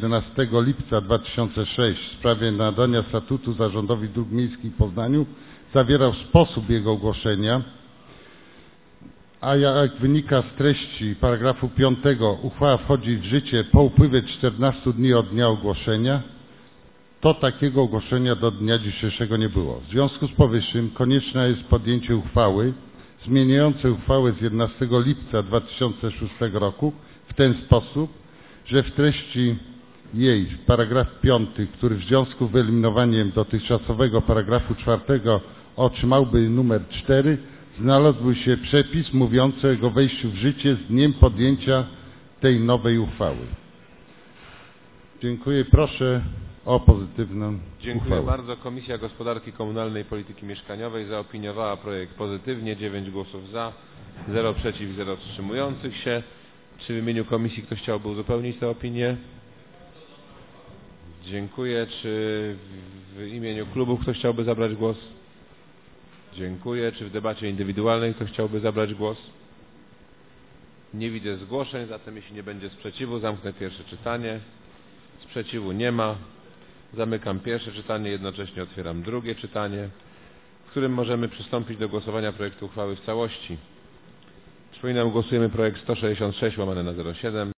11 lipca 2006 w sprawie nadania statutu Zarządowi Dróg Miejskich w Poznaniu zawierał sposób jego ogłoszenia, a jak wynika z treści paragrafu 5, uchwała wchodzi w życie po upływie 14 dni od dnia ogłoszenia, to takiego ogłoszenia do dnia dzisiejszego nie było. W związku z powyższym konieczne jest podjęcie uchwały zmieniającej uchwałę z 11 lipca 2006 roku w ten sposób, że w treści jej paragraf 5, który w związku z wyeliminowaniem dotychczasowego paragrafu 4 otrzymałby numer 4, znalazłby się przepis mówiący o jego wejściu w życie z dniem podjęcia tej nowej uchwały. Dziękuję. Proszę o pozytywną Dziękuję uchwałę. bardzo. Komisja Gospodarki Komunalnej i Polityki Mieszkaniowej zaopiniowała projekt pozytywnie. 9 głosów za, 0 przeciw, 0 wstrzymujących się. Czy w imieniu komisji ktoś chciałby uzupełnić tę opinię? Dziękuję. Czy w imieniu klubu ktoś chciałby zabrać głos? Dziękuję. Czy w debacie indywidualnej ktoś chciałby zabrać głos? Nie widzę zgłoszeń, zatem jeśli nie będzie sprzeciwu, zamknę pierwsze czytanie. Sprzeciwu nie ma. Zamykam pierwsze czytanie, jednocześnie otwieram drugie czytanie, w którym możemy przystąpić do głosowania projektu uchwały w całości. Przypominam, głosujemy projekt 166/07.